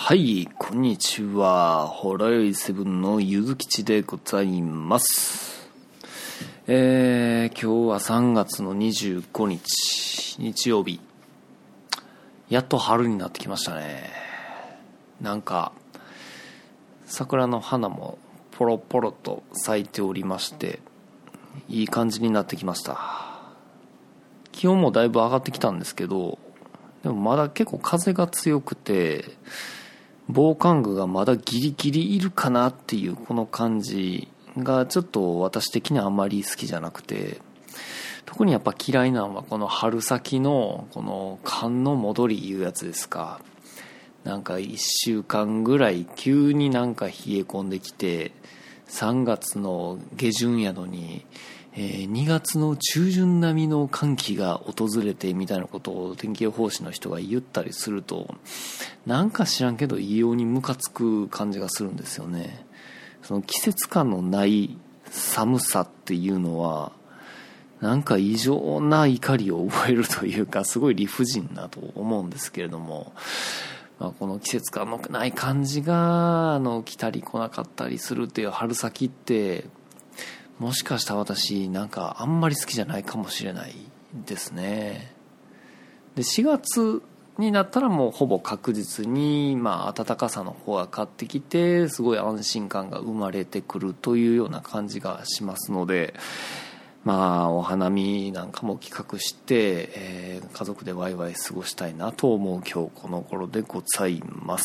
はい、こんにちは。ホラヨイセブンのゆずきちでございます。今日は3月の25日、日曜日。やっと春になってきましたね。なんか、桜の花もポロポロと咲いておりまして、いい感じになってきました。気温もだいぶ上がってきたんですけど、でもまだ結構風が強くて、防寒具がまだギリギリいるかなっていうこの感じがちょっと私的にはあまり好きじゃなくて、特にやっぱ嫌いなのはこの春先のこの寒の戻りいうやつですか。なんか1週間ぐらい急になんか冷え込んできて、3月の下旬やのに2月の中旬並みの寒気が訪れてみたいなことを天気予報士の人が言ったりすると、なんか知らんけど異様にムカつく感じがするんですよね。その季節感のない寒さっていうのはなんか異常な怒りを覚えるというか、すごい理不尽だと思うんですけれども、この季節感のない感じが来たり来なかったりするっていう春先って、もしかしたら私なんかあんまり好きじゃないかもしれないですね。で4月になったらもうほぼ確実に暖かさの方が変わってきて、すごい安心感が生まれてくるというような感じがしますので、お花見なんかも企画して、家族でワイワイ過ごしたいなと思う今日この頃でございます。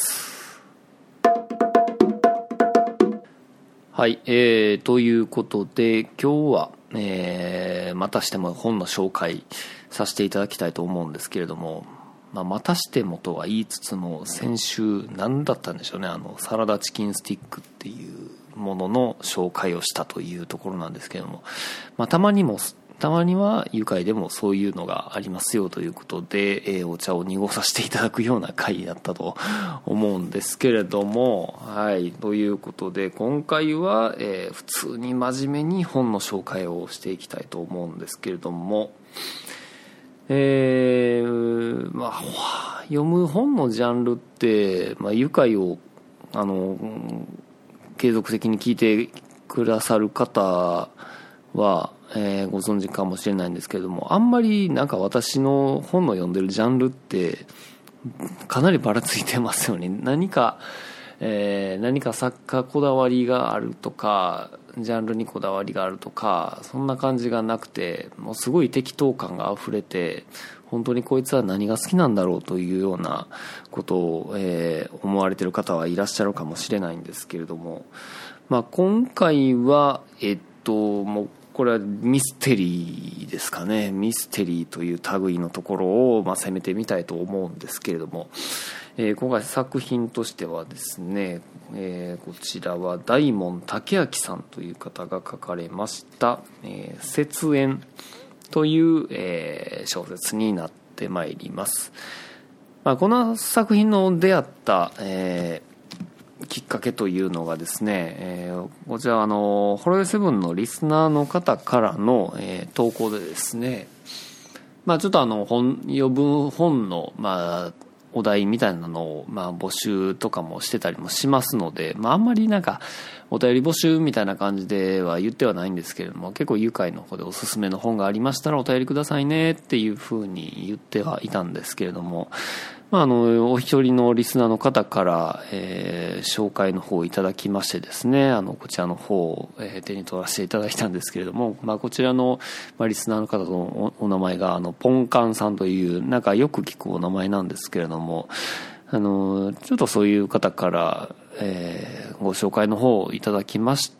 はい、ということで今日は、またしても本の紹介させていただきたいと思うんですけれども、またしてもとは言いつつも、先週何だったんでしょうね、サラダチキンスティックっていうものの紹介をしたというところなんですけれども、たまには愉快でもそういうのがありますよということで、お茶を濁させていただくような回だったと思うんですけれども、はい、ということで今回は、普通に真面目に本の紹介をしていきたいと思うんですけれども、読む本のジャンルって、愉快を継続的に聞いてくださる方は、ご存知かもしれないんですけれども、あんまりなんか私の本の読んでるジャンルってかなりばらついてますよね。何か作家こだわりがあるとか、ジャンルにこだわりがあるとか、そんな感じがなくて、もうすごい適当感があふれて、本当にこいつは何が好きなんだろうというようなことを、思われている方はいらっしゃるかもしれないんですけれども、今回はもうこれはミステリーですかね。ミステリーという類のところを攻めてみたいと思うんですけれども、今回作品としてはですね、こちらは大門武明さんという方が書かれました「雪煙」という、小説になってまいります。この作品の出会った、きっかけというのがですね、こちらホロヨイセブンのリスナーの方からの、投稿でですね、ちょっと読む本のお題みたいなのを募集とかもしてたりもしますので、あんまりなんかお便り募集みたいな感じでは言ってはないんですけれども、結構愉快の方でおすすめの本がありましたらお便りくださいねっていうふうに言ってはいたんですけれども、お一人のリスナーの方から、紹介の方をいただきましてですね、こちらの方を、手に取らせていただいたんですけれども、こちらの、リスナーの方のお名前がポンカンさんというなんかよく聞くお名前なんですけれども、ちょっとそういう方から、ご紹介の方をいただきまして、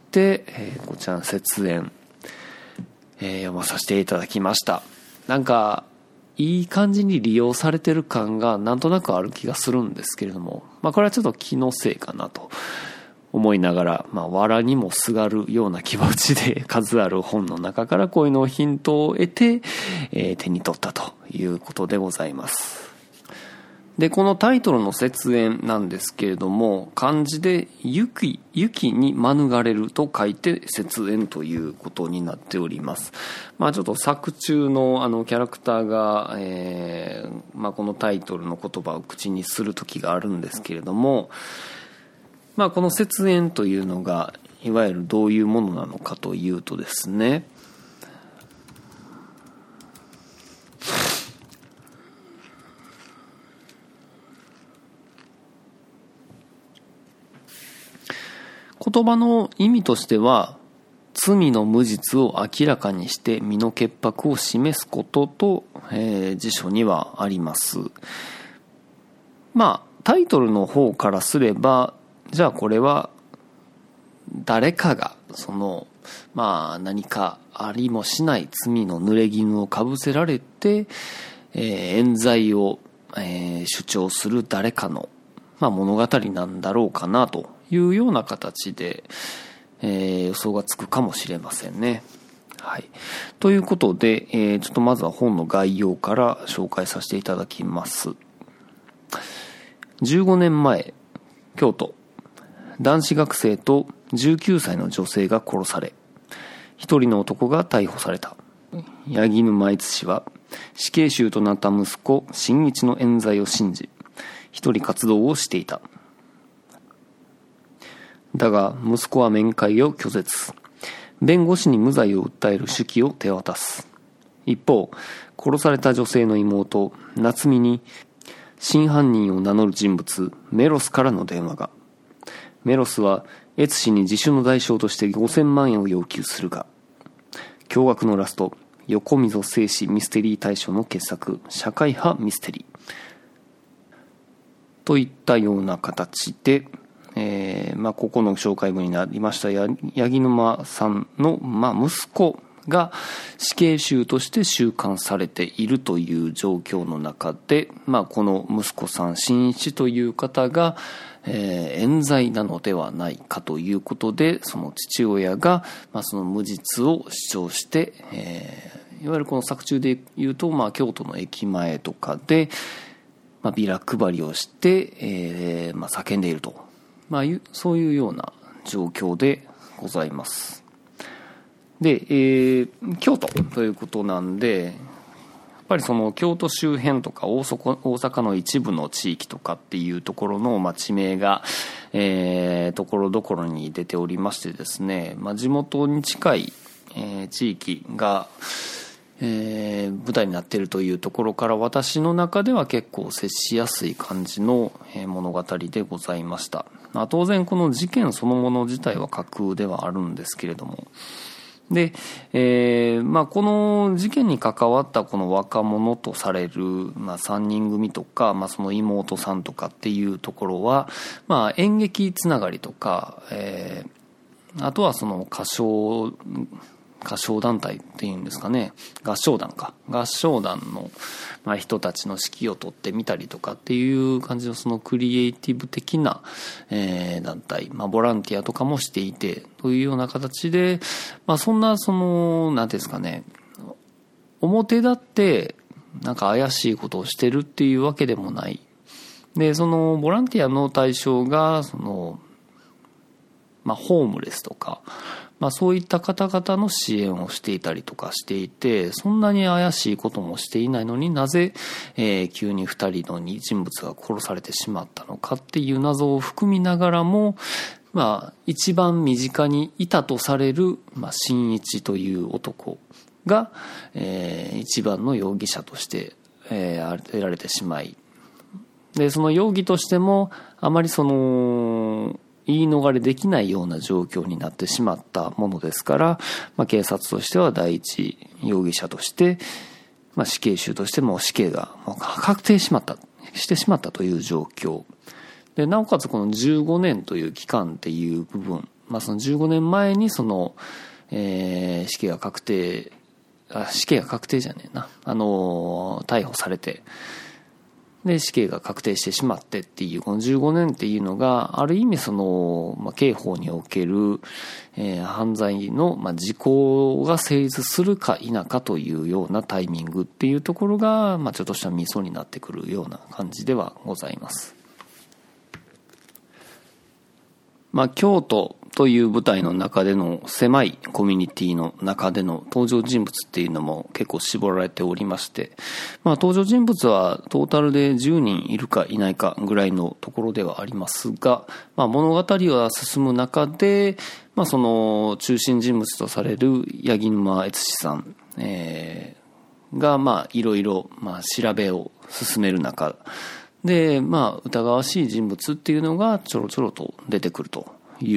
こちらの雪煙、読まさせていただきました。なんかいい感じに利用されてる感がなんとなくある気がするんですけれども、これはちょっと気のせいかなと思いながら、藁にもすがるような気持ちで数ある本の中からこういうのをヒントを得て、手に取ったということでございます。 で、このタイトルの節縁なんですけれども、漢字で雪に免れると書いて節縁ということになっております。ちょっと作中のキャラクターが、このタイトルの言葉を口にする時があるんですけれども、この節縁というのがいわゆるどういうものなのかというとですね、言葉の意味としては、罪の無実を明らかにして身の潔白を示すことと、辞書にはあります。タイトルの方からすれば、じゃあこれは誰かが何かありもしない罪の濡れ衣をかぶせられて、冤罪を、主張する誰かの、物語なんだろうかなというような形で、予想がつくかもしれませんね。はい。ということで、ちょっとまずは本の概要から紹介させていただきます。15年前、京都、男子学生と19歳の女性が殺され、一人の男が逮捕された。柳沼悦氏は死刑囚となった息子新一の冤罪を信じ、一人活動をしていた。だが息子は面会を拒絶。弁護士に無罪を訴える手記を手渡す。一方、殺された女性の妹夏美に真犯人を名乗る人物メロスからの電話が。メロスは悦氏に自首の代償として5000万円を要求するが、驚愕のラスト、横溝正史ミステリー大賞の傑作、社会派ミステリーといったような形で、ここの紹介文になりました柳沼さんの、息子が死刑囚として収監されているという状況の中で、この息子さん新一という方が、冤罪なのではないかということで、その父親が、その無実を主張して、いわゆるこの作中で言うと、京都の駅前とかで、ビラ配りをして、叫んでいると、そういうような状況でございます。で、京都ということなんで、やっぱりその京都周辺とか大阪の一部の地域とかっていうところの、地名が、ところどころに出ておりましてですね、地元に近い、地域が、舞台になっているというところから、私の中では結構接しやすい感じの物語でございました。当然この事件そのもの自体は架空ではあるんですけれども、で、この事件に関わったこの若者とされる、3人組とか、その妹さんとかっていうところは、演劇つながりとか、あとはその歌唱団体っていうんですかね、合唱団の、人たちの指揮を取ってみたりとかっていう感じのそのクリエイティブ的な、団体、ボランティアとかもしていてというような形で、そんななんていうんですかね、表立ってなんか怪しいことをしてるっていうわけでもない。で、そのボランティアの対象がホームレスとか、そういった方々の支援をしていたりとかしていて、そんなに怪しいこともしていないのになぜ、急に2人の人物が殺されてしまったのかっていう謎を含みながらも、一番身近にいたとされる、新一という男が、一番の容疑者として、当てられてしまい、でその容疑としてもあまり言い逃れできないような状況になってしまったものですから、警察としては第一容疑者として、死刑囚としても死刑が確定してしまったという状況で、なおかつこの15年という期間っていう部分、その15年前に死刑が確定じゃねえな、逮捕されて、 で死刑が確定してしまってっていうこの15年っていうのがある意味その、刑法における、犯罪の、時効が成立するか否かというようなタイミングっていうところが、ちょっとしたミソになってくるような感じではございます。京都という舞台の中での狭いコミュニティの中での登場人物っていうのも結構絞られておりまして、登場人物はトータルで10人いるかいないかぐらいのところではありますが、物語が進む中で、その中心人物とされる八木沼悦司さん、がいろいろ調べを進める中で、疑わしい人物っていうのがちょろちょろと出てくるという、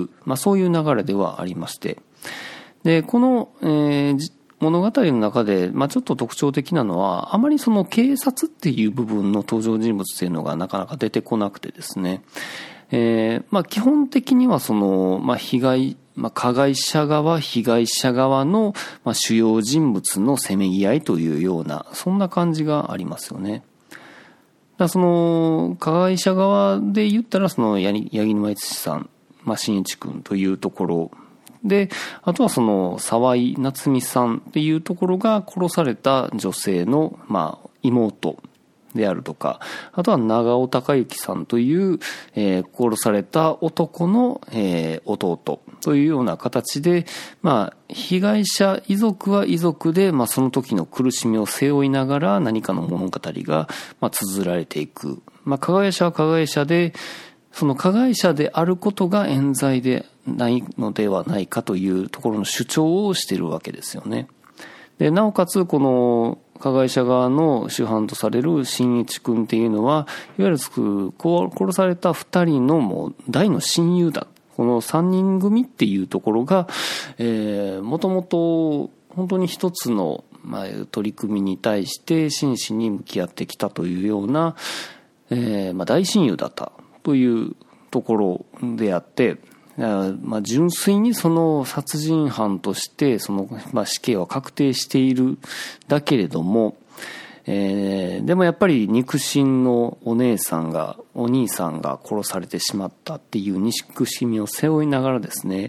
そういう流れではありまして、でこの、物語の中で、ちょっと特徴的なのはあまりその警察っていう部分の登場人物っていうのがなかなか出てこなくてですね、基本的にはその、加害者側被害者側の、主要人物のせめぎ合いというようなそんな感じがありますよね。その加害者側で言ったらその八木沼悦司さん、真一君というところで、あとはその沢井夏美さんっていうところが殺された女性の妹であるとか、あとは長尾隆之さんという、殺された男の、弟というような形で、被害者遺族は遺族で、その時の苦しみを背負いながら何かの物語が、綴られていく。加害者は加害者で、その加害者であることが冤罪でないのではないかというところの主張をしているわけですよね。で、なおかつこの加害者側の主犯とされる新一君っていうのは、いわゆる殺された2人のもう大の親友だ。この3人組っていうところが、もともと本当に一つの、取り組みに対して真摯に向き合ってきたというような、大親友だったというところであって、純粋にその殺人犯としてその、死刑は確定しているだけれども、でもやっぱり肉親のお兄さんが殺されてしまったっていう憎しみを背負いながらですね、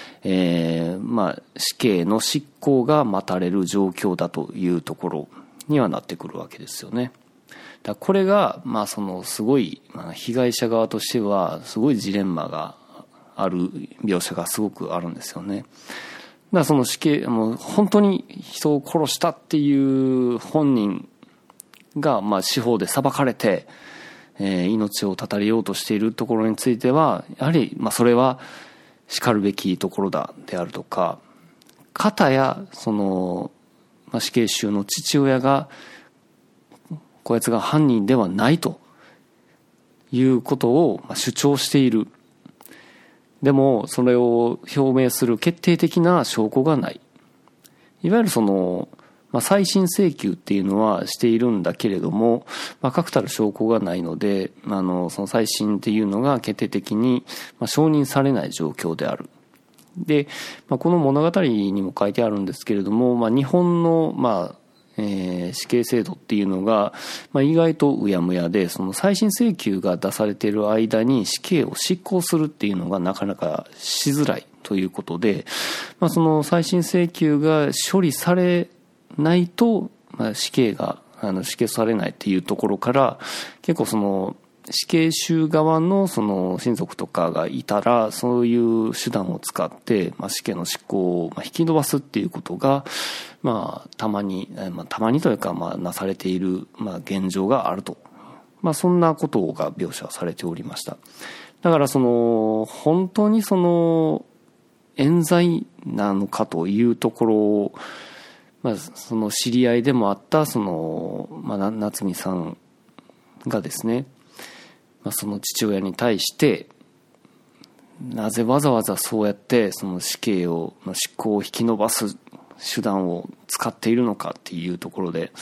死刑の執行が待たれる状況だというところにはなってくるわけですよね。だこれがそのすごい被害者側としてはすごいジレンマがある描写がすごくあるんですよね。だからその死刑、もう本当に人を殺したっていう本人が司法で裁かれて、命を絶たれようとしているところについてはやはりそれは叱るべきところだであるとか、片やその死刑囚の父親がこいつが犯人ではないということを主張している。でもそれを表明する決定的な証拠がない。いわゆるその、再審請求っていうのはしているんだけれども、確たる証拠がないので、その再審っていうのが決定的に承認されない状況である。で、この物語にも書いてあるんですけれども、日本の死刑制度っていうのが、意外とうやむやで、その再審請求が出されている間に死刑を執行するっていうのがなかなかしづらいということで、その再審請求が処理されないと、死刑されないっていうところから、結構その死刑囚側のその親族とかがいたら、そういう手段を使って死刑の執行を引き延ばすっていうことがたまにというかなされている現状があると、そんなことが描写されておりました。だからその本当にその冤罪なのかというところを、その知り合いでもあったその夏美さんがですね、その父親に対してなぜわざわざそうやってその死刑の執行を引き延ばす手段を使っているのかっていうところで、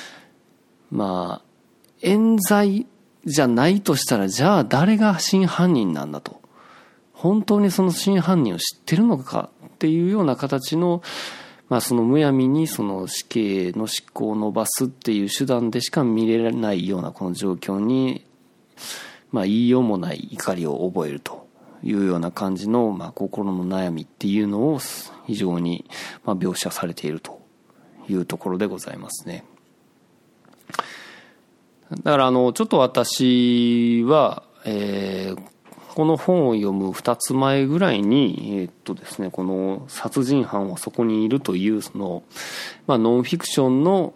冤罪じゃないとしたら、じゃあ誰が真犯人なんだと、本当にその真犯人を知ってるのかっていうような形のそのむやみにその死刑の執行を伸ばすっていう手段でしか見れないようなこの状況に、言いようもない怒りを覚えるというような感じの、心の悩みっていうのを非常に描写されているというところでございますね。だからちょっと私は、この本を読む2つ前ぐらいに、ですね、この殺人犯はそこにいるというその、ノンフィクションの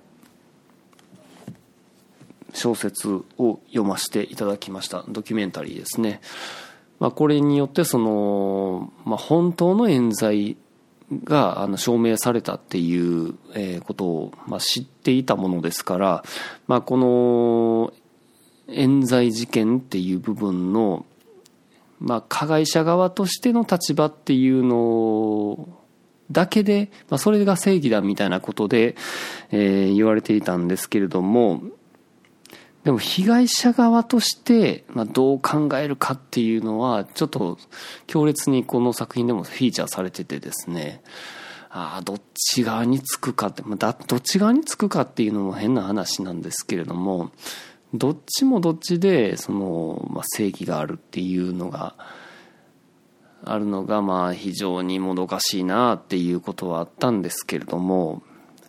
小説を読ませていただきました。ドキュメンタリーですね。これによってその、本当の冤罪が証明されたっていうことを知っていたものですから、この冤罪事件っていう部分の加害者側としての立場っていうのだけで、それが正義だみたいなことで、言われていたんですけれども、でも被害者側としてどう考えるかっていうのはちょっと強烈にこの作品でもフィーチャーされててですね、どっち側につくかって、どっち側につくかっていうのも変な話なんですけれども、どっちもどっちでその、正義があるっていうのがあるのが非常にもどかしいなっていうことはあったんですけれども、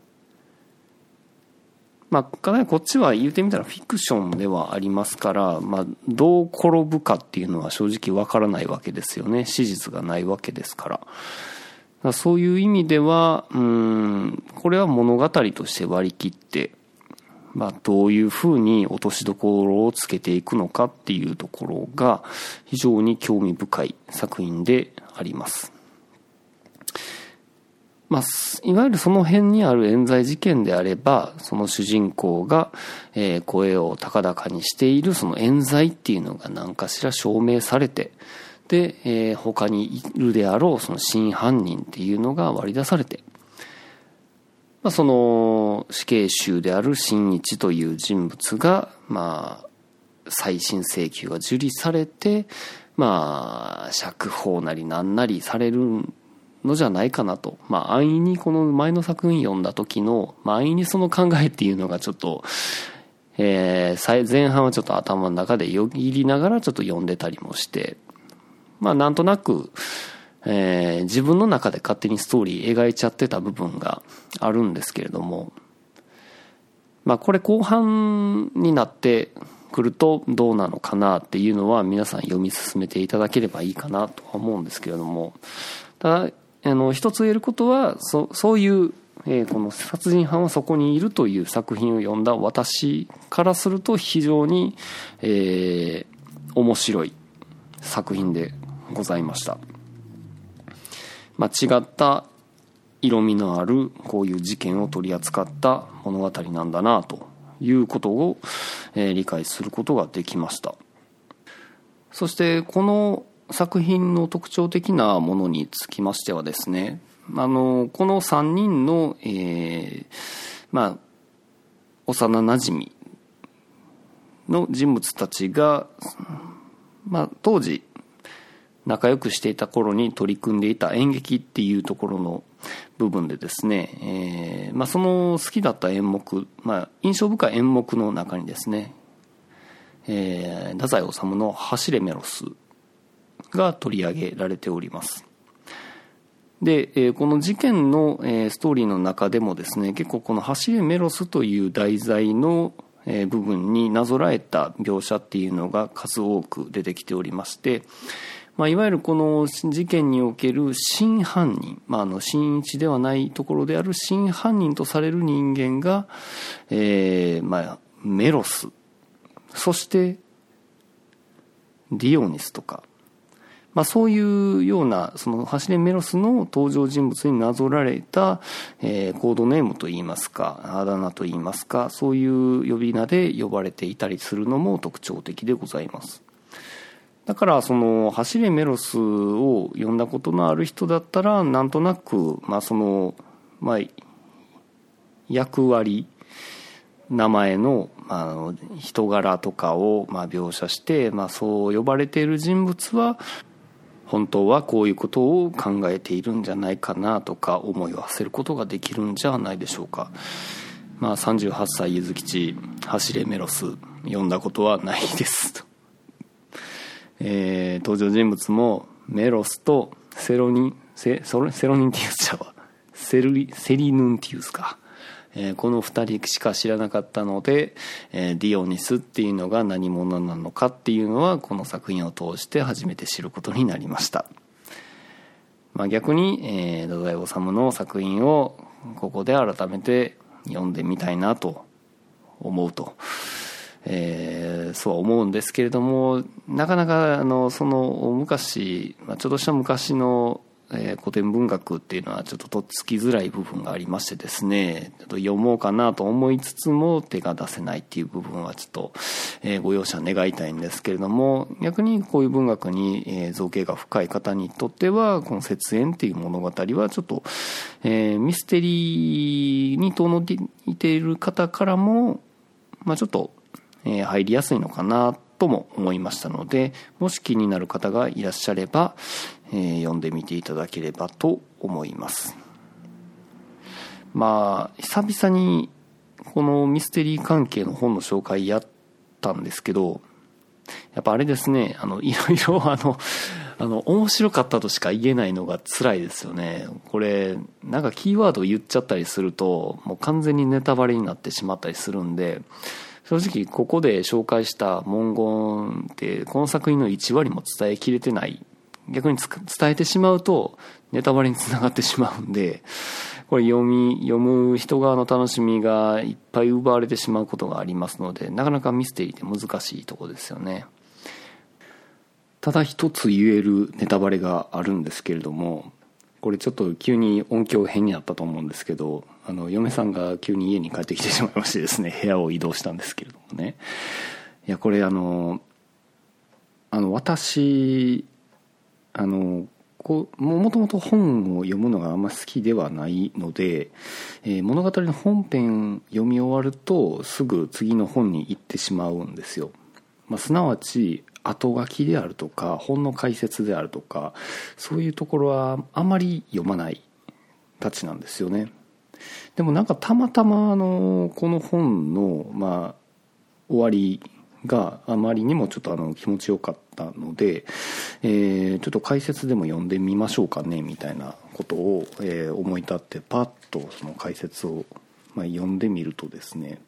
かなりこっちは言うてみたらフィクションではありますから、どう転ぶかっていうのは正直わからないわけですよね。史実がないわけですから。そういう意味では、これは物語として割り切って、どういうふうに落としどころをつけていくのかっていうところが非常に興味深い作品であります。いわゆるその辺にある冤罪事件であれば、その主人公が、声を高々にしているその冤罪っていうのが何かしら証明されて、で、他にいるであろうその真犯人っていうのが割り出されて、その死刑囚である新一という人物が、再審請求が受理されて、釈放なりなんなりされるのじゃないかなと。安易にこの前の作品読んだ時の、安易にその考えっていうのがちょっと、前半はちょっと頭の中でよぎりながらちょっと読んでたりもして、なんとなく、自分の中で勝手にストーリー描いちゃってた部分があるんですけれども、これ後半になってくるとどうなのかなっていうのは皆さん読み進めていただければいいかなとは思うんですけれども、ただ一つ言えることはそういう、この殺人犯はそこにいるという作品を読んだ私からすると非常に、面白い作品でございました。違った色味のあるこういう事件を取り扱った物語なんだなということを、理解することができました。そしてこの作品の特徴的なものにつきましてはですね、この3人の、幼なじみの人物たちが、当時仲良くしていた頃に取り組んでいた演劇っていうところの部分でですね、その好きだった演目、印象深い演目の中にですね、太宰治の走れメロスが取り上げられております。で、この事件のストーリーの中でもですね、結構この走れメロスという題材の部分になぞらえた描写っていうのが数多く出てきておりまして、いわゆるこの事件における真犯人、真一ではないところである真犯人とされる人間が、メロス、そしてディオニスとか、そういうようなその走れメロスの登場人物になぞられた、コードネームといいますか、あだ名といいますか、そういう呼び名で呼ばれていたりするのも特徴的でございます。だからその走れメロスを読んだことのある人だったらなんとなくその役割、名前の人柄とかを描写して、そう呼ばれている人物は本当はこういうことを考えているんじゃないかなとか思いを馳せることができるんじゃないでしょうか。38歳ゆずきち走れメロス読んだことはないですと、登場人物もメロスとセロニンティウスちゃうわセリヌンティウスか、この2人しか知らなかったので、ディオニスっていうのが何者なのかっていうのはこの作品を通して初めて知ることになりました。逆に、太宰治の作品をここで改めて読んでみたいなと思うと、そう思うんですけれども、なかなかその昔、ちょっとした昔の古典文学っていうのはちょっととっつきづらい部分がありましてですね、ちょっと読もうかなと思いつつも手が出せないっていう部分はちょっと、ご容赦願いたいんですけれども、逆にこういう文学に、造形が深い方にとってはこの雪煙っていう物語はちょっと、ミステリーに遠のいている方からも、ちょっと、入りやすいのかなとも思いましたので、もし気になる方がいらっしゃれば、読んでみていただければと思います。久々にこのミステリー関係の本の紹介やったんですけど、やっぱあれですね、いろいろ面白かったとしか言えないのが辛いですよね。これなんかキーワードを言っちゃったりするともう完全にネタバレになってしまったりするんで、正直ここで紹介した文言ってこの作品の1割も伝えきれてない、逆に伝えてしまうとネタバレにつながってしまうんで、これ読む人側の楽しみがいっぱい奪われてしまうことがありますので、なかなかミステリーって難しいところですよね。ただ一つ言えるネタバレがあるんですけれども、これちょっと急に音響変になったと思うんですけど、嫁さんが急に家に帰ってきてしまいましてですね、部屋を移動したんですけれどもね、いやこれ私もともと本を読むのがあんまり好きではないので、物語の本編読み終わるとすぐ次の本に行ってしまうんですよ。すなわち後書きであるとか本の解説であるとかそういうところはあまり読まないたちなんですよね。でもなんかたまたまこの本の終わりがあまりにもちょっと気持ちよかったので、ちょっと解説でも読んでみましょうかねみたいなことを、思い立ってパッとその解説を、読んでみるとですね、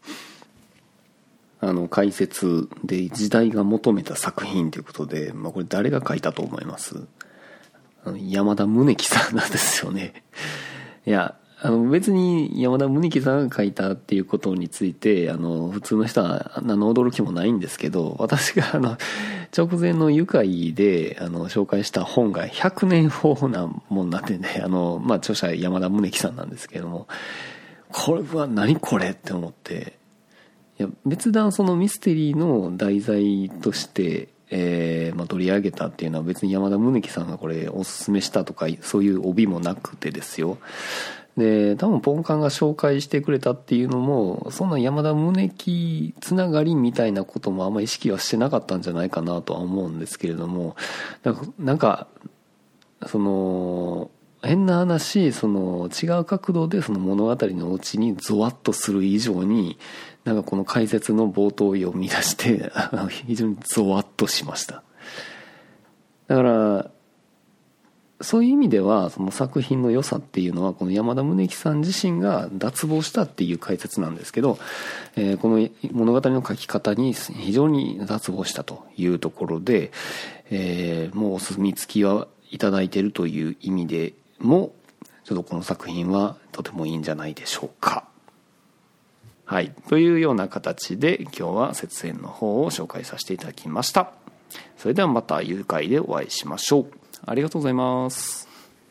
解説で時代が求めた作品ということで、これ誰が書いたと思います？山田宗樹さんなんですよね。いや別に山田宗樹さんが書いたっていうことについて普通の人は何の驚きもないんですけど、私が直前の愉快で紹介した本が100年法なもんになってね、著者山田宗樹さんなんですけども、これは何これって思って、いや別段そのミステリーの題材として取り上げたっていうのは別に山田宗樹さんがこれおすすめしたとかそういう帯もなくてですよ。で多分ポンカンが紹介してくれたっていうのもそんな山田宗樹つながりみたいなこともあんまり意識はしてなかったんじゃないかなとは思うんですけれども、なんかその変な話、その違う角度でその物語のうちにゾワッとする以上になんかこの解説の冒頭を読み出して非常にゾワッとしました。だからそういう意味ではその作品の良さっていうのはこの山田宗樹さん自身が脱帽したっていう解説なんですけど、この物語の書き方に非常に脱帽したというところで、もうお墨付きはいただいているという意味でもちょっとこの作品はとてもいいんじゃないでしょうか。はい、というような形で今日は雪煙の方を紹介させていただきました。それではまた愉快でお会いしましょう。ありがとうございます。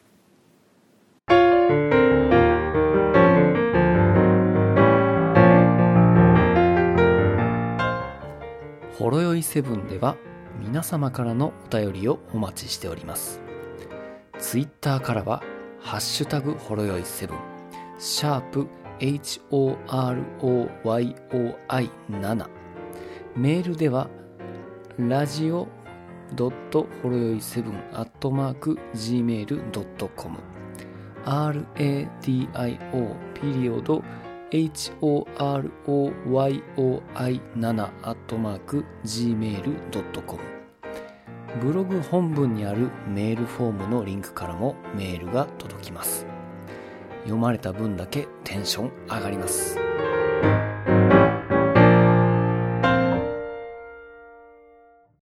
ほろよいセブンでは皆様からのお便りをお待ちしております。ツイッターからはハッシュタグほろよい7、シャープ HOROYOI7、メールではラジオ radio.horoyoi7@gmail.com radio.horoyoi7@gmail.com ブログ本文にあるメールフォームのリンクからもメールが届きます。読まれた分だけテンション上がります。